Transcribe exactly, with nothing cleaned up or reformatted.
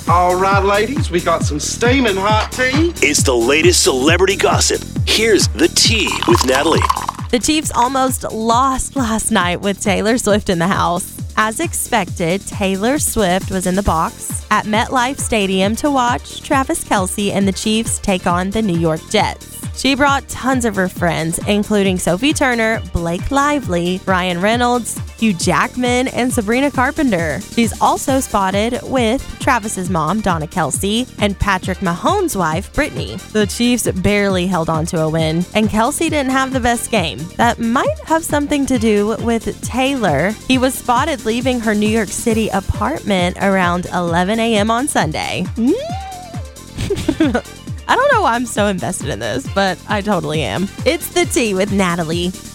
All right, ladies, we got some steaming hot tea. It's the latest celebrity gossip. Here's the tea with Natalie. The Chiefs almost lost last night with Taylor Swift in the house. As expected, Taylor Swift was in the box at MetLife Stadium to watch Travis Kelce and the Chiefs take on the New York Jets. She brought tons of her friends, including Sophie Turner, Blake Lively, Ryan Reynolds, Hugh Jackman, and Sabrina Carpenter. She's also spotted with Travis's mom, Donna Kelce, and Patrick Mahomes' wife, Brittany. The Chiefs barely held on to a win, and Kelce didn't have the best game. That might have something to do with Taylor. He was spotted leaving her New York City apartment around eleven a.m. on Sunday. I don't know why I'm so invested in this, but I totally am. It's The Tea with Natalie.